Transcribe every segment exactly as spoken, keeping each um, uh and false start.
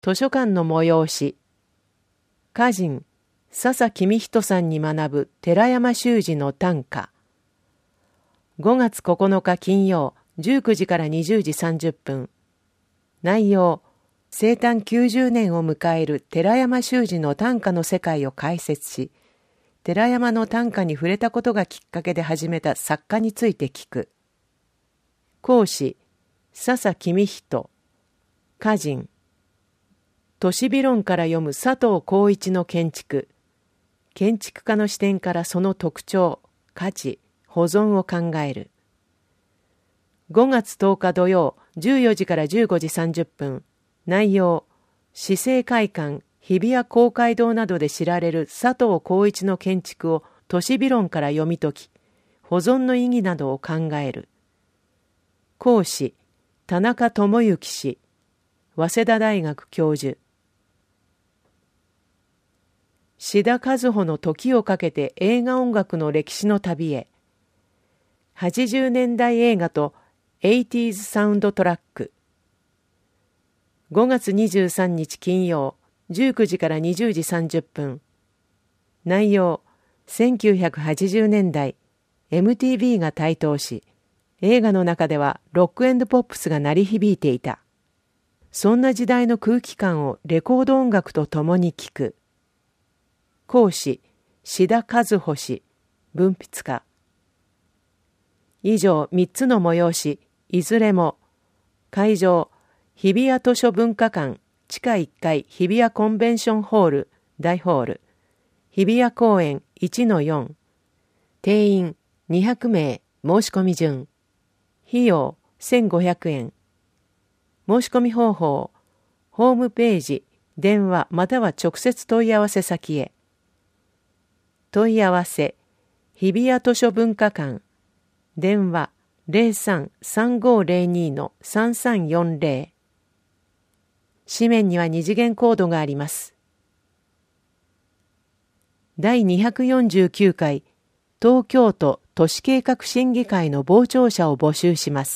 図書館の催し。歌人、笹公人さんに学ぶ寺山修司の短歌。ごがつここのか金曜、じゅうくじからにじゅうじさんじゅっぷん。内容、生誕きゅうじゅうねんを迎える寺山修司の短歌の世界を解説し、寺山の短歌に触れたことがきっかけで始めた作家について聞く。講師、笹公人。歌人、都市美論から読む佐藤浩一の建築。建築家の視点からその特徴、価値、保存を考える。ごがつとおか土曜、じゅうよじからじゅうごじさんじゅっぷん。内容、市政会館、日比谷公会堂などで知られる佐藤浩一の建築を都市美論から読み解き、保存の意義などを考える。講師、田中智之氏、早稲田大学教授。志田和穂の時をかけて映画音楽の歴史の旅へ。はちじゅうねんだい映画とエイティーズサウンドトラック。ごがつにじゅうさんにち金曜、じゅうくじからにじゅうじさんじゅっぷん。内容、せんきゅうひゃくはちじゅうねんだい、エムティーブイ が台頭し、映画の中ではロック&ポップスが鳴り響いていた。そんな時代の空気感をレコード音楽とともに聞く。講師、志田和穂氏、文筆家。以上みっつの催し、いずれも、会場、日比谷図書文化館、地下いっかい日比谷コンベンションホール、大ホール、日比谷公園 いちのよん。定員にひゃくめい、申し込み順。費用せんごひゃくえん。申し込み方法、ホームページ、電話または直接問い合わせ先へ。問い合わせ、日比谷図書文化館、電話 ゼロさん さんごーゼロに のさんさんよんゼロ。紙面には二次元コードがあります。だいにひゃくよんじゅうきゅうかい東京都都市計画審議会の傍聴者を募集します。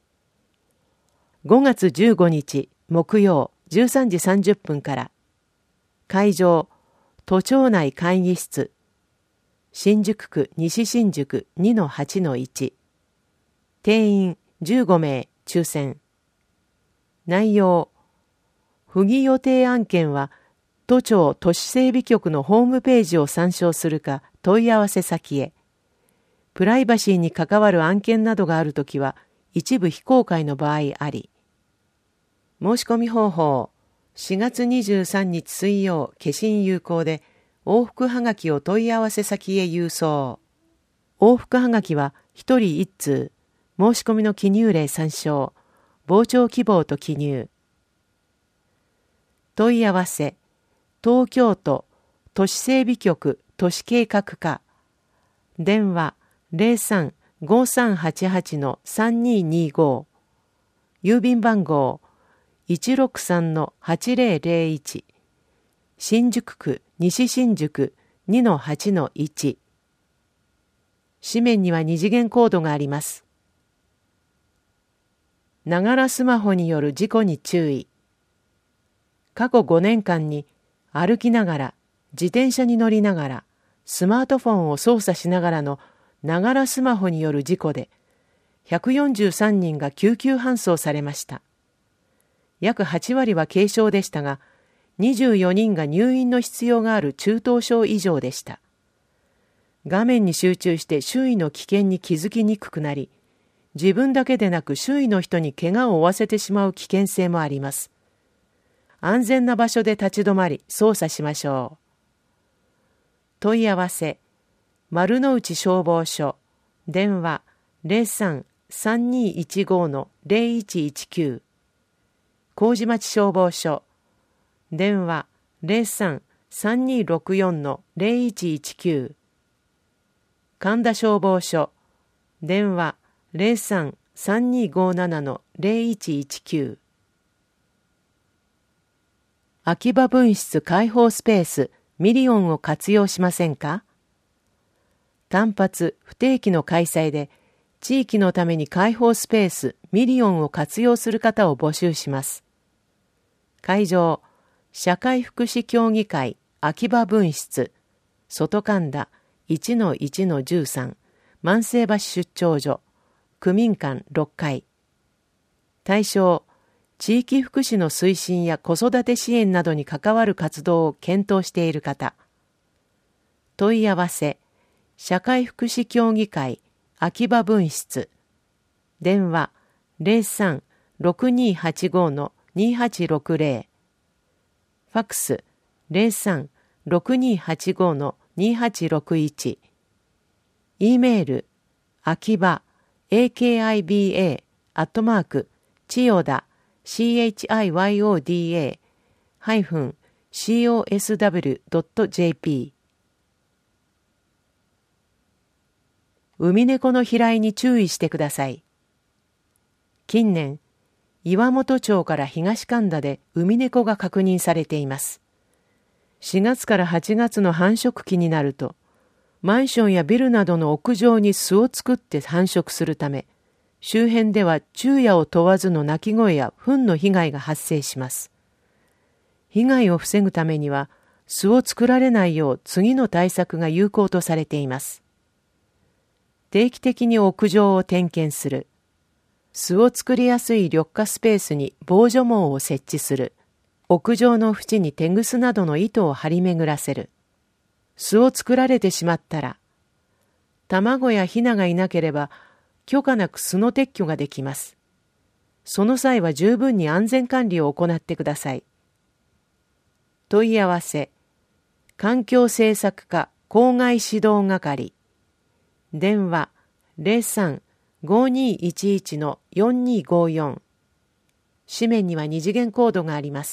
ごがつじゅうごにち木曜じゅうさんじさんじゅっぷんから。会場、都庁内会議室。新宿区西新宿 にのはちのいち。定員じゅうごめい、抽選。内容、不義予定案件は都庁都市整備局のホームページを参照するか問い合わせ先へ。プライバシーに関わる案件などがあるときは一部非公開の場合あり。申し込み方法、しがつにじゅうさんにち水曜消印有効で往復はがきを問い合わせ先へ郵送。往復はがきはひとりいっつう、申し込みの記入例参照、傍聴希望と記入。問い合わせ、東京都都市整備局都市計画課。電話 ゼロさん ごさんはちはち のさんにーにーご。郵便番号 いちろくさん のはちぜろぜろいち。新宿区西新宿 にのはちのいち。紙面には二次元コードがあります。ながらスマホによる事故に注意。過去ごねんかんに歩きながら、自転車に乗りながら、スマートフォンを操作しながらのながらスマホによる事故で、ひゃくよんじゅうさんにんが救急搬送されました。約はちわりは軽傷でしたが、にじゅうよにんが入院の必要がある中等症以上でした。画面に集中して周囲の危険に気づきにくくなり、自分だけでなく周囲の人に怪我を負わせてしまう危険性もあります。安全な場所で立ち止まり操作しましょう。問い合わせ、丸の内消防署、電話 ゼロさん さんにーいちご のゼロいちいちきゅう。麹町消防署、電話 ゼロさん さんにーろくよん のゼロいちいちきゅう。神田消防署、電話 ゼロさん さんにーごなな のゼロいちいちきゅう。秋葉分室開放スペースミリオンを活用しませんか？単発不定期の開催で地域のために開放スペースミリオンを活用する方を募集します。 会場、社会福祉協議会秋葉分室、外神田 いちのいちのじゅうさん 万世橋出張所、区民館ろっかい。対象、地域福祉の推進や子育て支援などに関わる活動を検討している方。問い合わせ、社会福祉協議会秋葉分室。電話 ゼロさん ろくにーはちご にーはちろくゼロ。ファックス ゼロさん ろくにーはちご にーはちろくいち。E メール、秋葉、エーケーアイビーエー、アットマーク、千代田、チヨダ、ハイフン、コスダブリュー ドット ジェーピー。ウミネコの飛来に注意してください。近年、岩本町から東神田でウミネコが確認されています。しがつからはちがつの繁殖期になると、マンションやビルなどの屋上に巣を作って繁殖するため、周辺では昼夜を問わずの鳴き声や糞の被害が発生します。被害を防ぐためには、巣を作られないよう次の対策が有効とされています。定期的に屋上を点検する。巣を作りやすい緑化スペースに防除網を設置する。屋上の縁にテグスなどの糸を張り巡らせる。巣を作られてしまったら、卵やヒナがいなければ、許可なく巣の撤去ができます。その際は十分に安全管理を行ってください。問い合わせ、環境政策課公害指導係。電話 ゼロさん ごにーいちいち よんにーごよん。紙面には二次元コードがあります。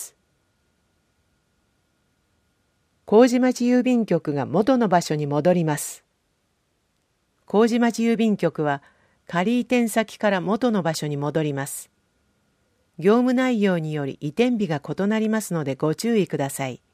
麹町郵便局が元の場所に戻ります。麹町郵便局は仮移転先から元の場所に戻ります。業務内容により移転日が異なりますのでご注意ください。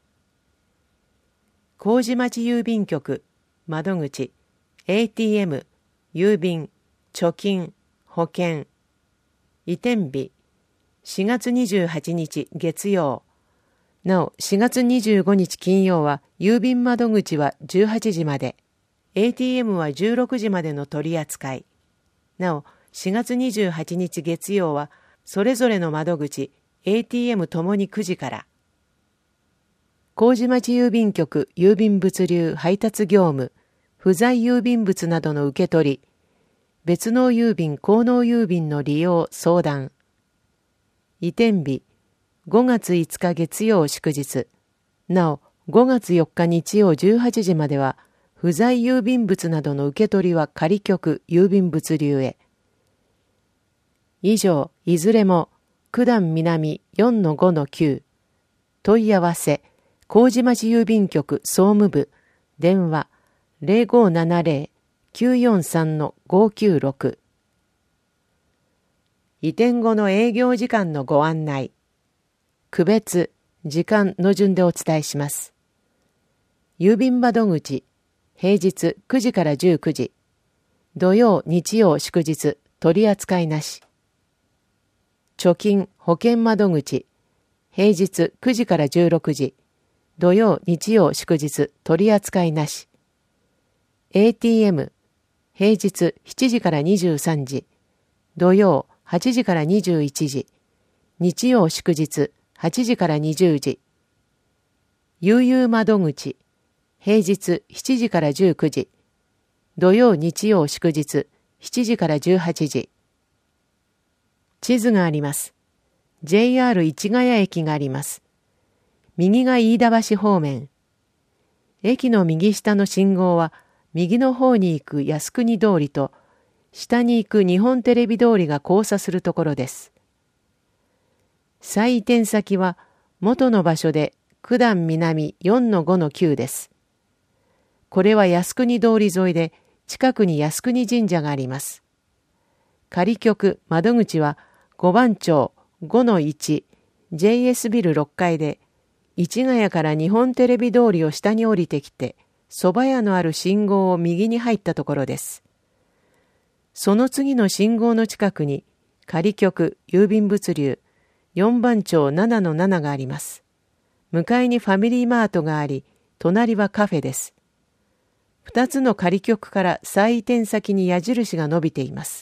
麹町郵便局窓口 エーティーエム 郵便貯金保険移転日しがつにじゅうはちにち月曜。なおしがつにじゅうごにち金曜は郵便窓口はじゅうはちじまで、エーティーエム はじゅうろくじまでの取り扱い。なおしがつにじゅうはちにち月曜はそれぞれの窓口 エーティーエム ともにくじから。麹町郵便局郵便物流配達業務、不在郵便物などの受け取り、別納郵便効納郵便の利用相談。移転日ごがついつか月曜祝日。なおごがつよっか日曜じゅうはちじまでは不在郵便物などの受け取りは仮局郵便物流へ。以上いずれも九段南 よんのごのきゅう。問い合わせ麹町郵便局総務部電話 ゼロごななゼロ きゅうよんさんのごきゅうろく。移転後の営業時間のご案内。区別、時間の順でお伝えします。郵便窓口、平日くじからじゅうくじ。土曜、日曜、祝日、取り扱いなし。貯金、保険窓口、平日くじからじゅうろくじ。土曜、日曜、祝日、取り扱いなし。エーティーエム、平日しちじからにじゅうさんじ。土曜、はちじからにじゅういちじ。日曜、祝日、はちじからにじゅうじ。悠々窓口、平日しちじからじゅうくじ。土曜、日曜、祝日、しちじからじゅうはちじ。地図があります。ジェイアール 市ヶ谷駅があります。右が飯田橋方面。駅の右下の信号は、右の方に行く靖国通りと、下に行く日本テレビ通りが交差するところです。再移転先は元の場所で九段南 よんのごのきゅうです。これは靖国通り沿いで近くに靖国神社があります。仮局窓口はごばん町 ごのいち ジェイエス ビルろっかいで市ヶ谷から日本テレビ通りを下に降りてきて蕎麦屋のある信号を右に入ったところです。その次の信号の近くに仮局郵便物流よんばん町ななのなながあります。向かいにファミリーマートがあり、隣はカフェです。二つの仮局から再移転先に矢印が伸びています。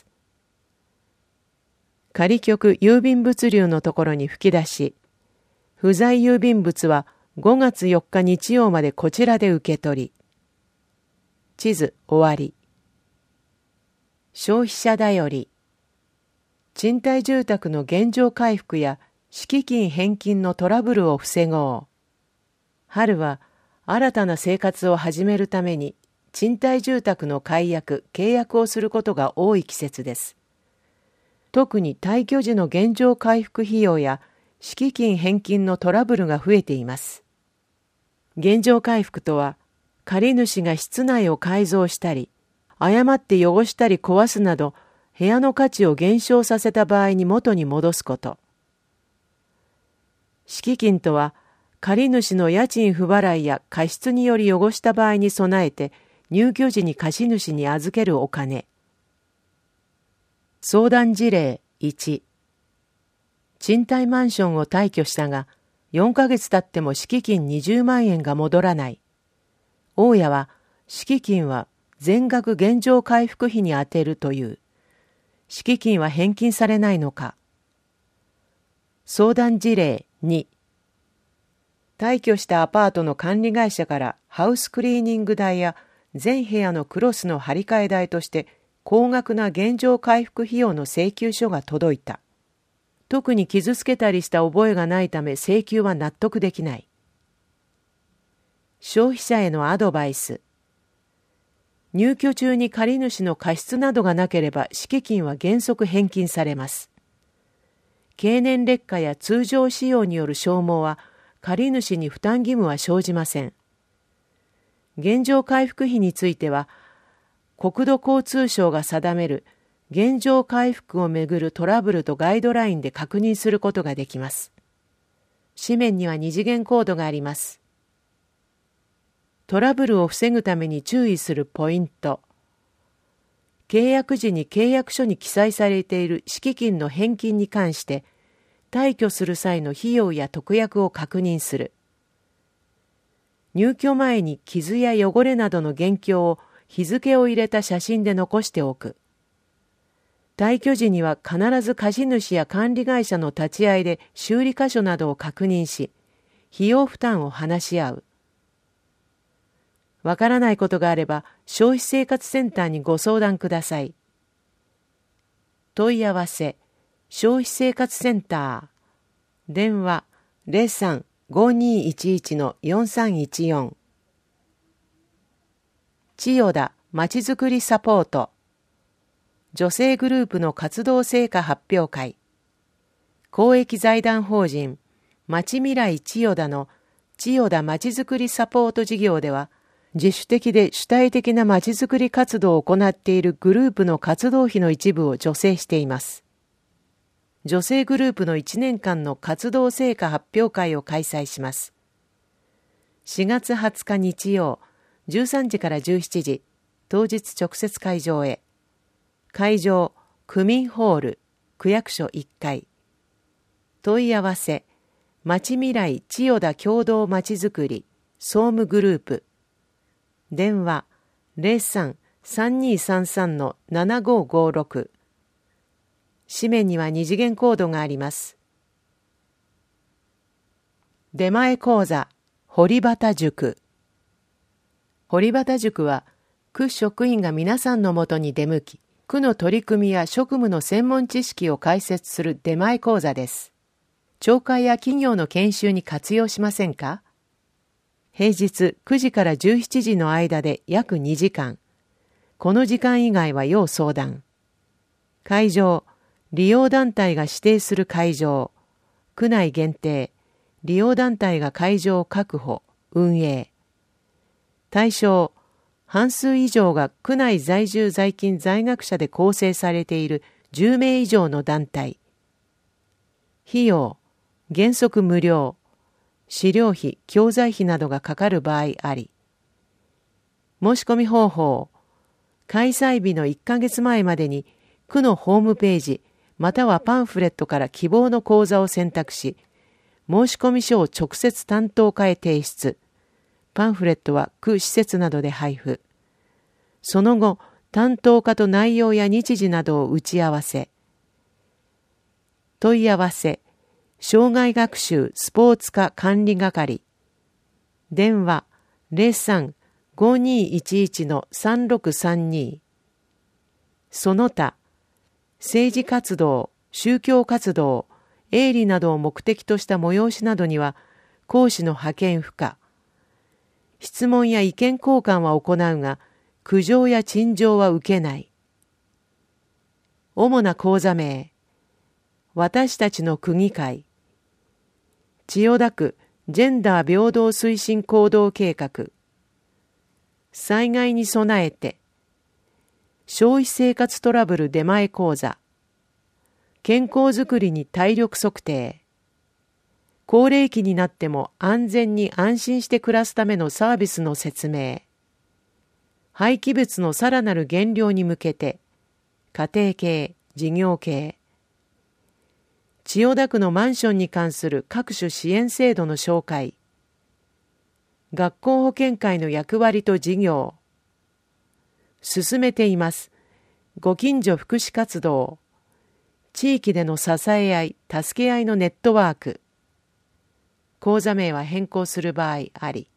仮局郵便物流のところに吹き出し、不在郵便物はごがつよっか日曜までこちらで受け取り。地図終わり。消費者だより。賃貸住宅の現状回復や敷金返金のトラブルを防ごう。春は新たな生活を始めるために賃貸住宅の解約・契約をすることが多い季節です。特に退去時の現状回復費用や敷金返金のトラブルが増えています。現状回復とは、借主が室内を改造したり、誤って汚したり壊すなど、部屋の価値を減少させた場合に元に戻すこと。敷金とは、借主の家賃不払いや過失により汚した場合に備えて、入居時に貸主に預けるお金。相談事例いち。賃貸マンションを退去したが、よんかげつ経っても敷金にじゅうまんえんが戻らない。大家は、敷金は全額現状回復費に充てるという。敷金は返金されないのか。相談事例に。退去したアパートの管理会社からハウスクリーニング代や全部屋のクロスの張り替え代として高額な現状回復費用の請求書が届いた。特に傷つけたりした覚えがないため請求は納得できない。消費者へのアドバイス。入居中に借主の過失などがなければ敷金は原則返金されます。経年劣化や通常使用による消耗は借主に負担義務は生じません。現状回復費については、国土交通省が定める現状回復をめぐるトラブルとガイドラインで確認することができます。紙面には二次元コードがあります。トラブルを防ぐために注意するポイント。契約時に契約書に記載されている敷金の返金に関して、退去する際の費用や特約を確認する。入居前に傷や汚れなどの現況を日付を入れた写真で残しておく。退去時には必ず貸主や管理会社の立ち会いで修理箇所などを確認し、費用負担を話し合う。わからないことがあれば消費生活センターにご相談ください。問い合わせ、消費生活センター、電話 ゼロさん ごにーいちいち よんさんいちよん。千代田まちづくりサポート。女性グループの活動成果発表会。公益財団法人まちみらい千代田の千代田まちづくりサポート事業では、自主的で主体的なまちづくり活動を行っているグループの活動費の一部を助成しています。女性グループのいちねんかんの活動成果発表会を開催します。しがつはつか日曜、じゅうさんじからじゅうしちじ、当日直接会場へ。会場、区民ホール、区役所いっかい。問い合わせ、まちみらい千代田共同まちづくり、総務グループ。電話、ゼロさん さんにーさんさん ななごーごーろく。紙面には二次元コードがあります。出前講座、堀端塾。堀端塾は、区職員が皆さんのもとに出向き、区の取り組みや職務の専門知識を解説する出前講座です。町会や企業の研修に活用しませんか？平日くじからじゅうしちじの間で約にじかん。この時間以外は要相談。会場、利用団体が指定する会場。区内限定。利用団体が会場を確保、運営。対象、半数以上が区内在住在勤在学者で構成されているじゅうめい以上の団体。費用、原則無料。資料費、教材費などがかかる場合あり。申し込み方法、開催日のいっかげつまえまでに区のホームページ、 またはパンフレットから希望の講座を選択し、申込書を直接担当課へ提出。パンフレットは区施設などで配布。その後、担当課と内容や日時などを打ち合わせ。問い合わせ、障害学習スポーツ課管理係。電話 ゼロさん ごにいちいち さんろくさんに。その他、政治活動、宗教活動、営利などを目的とした催しなどには講師の派遣不可。質問や意見交換は行うが、苦情や陳情は受けない。主な講座名、私たちの区議会、千代田区ジェンダー平等推進行動計画、災害に備えて、消費生活トラブル出前講座、健康づくりに体力測定、高齢期になっても安全に安心して暮らすためのサービスの説明、廃棄物のさらなる減量に向けて、家庭系、事業系、千代田区のマンションに関する各種支援制度の紹介、学校保健会の役割と事業、進めています。ご近所福祉活動、地域での支え合い、助け合いのネットワーク、講座名は変更する場合あり。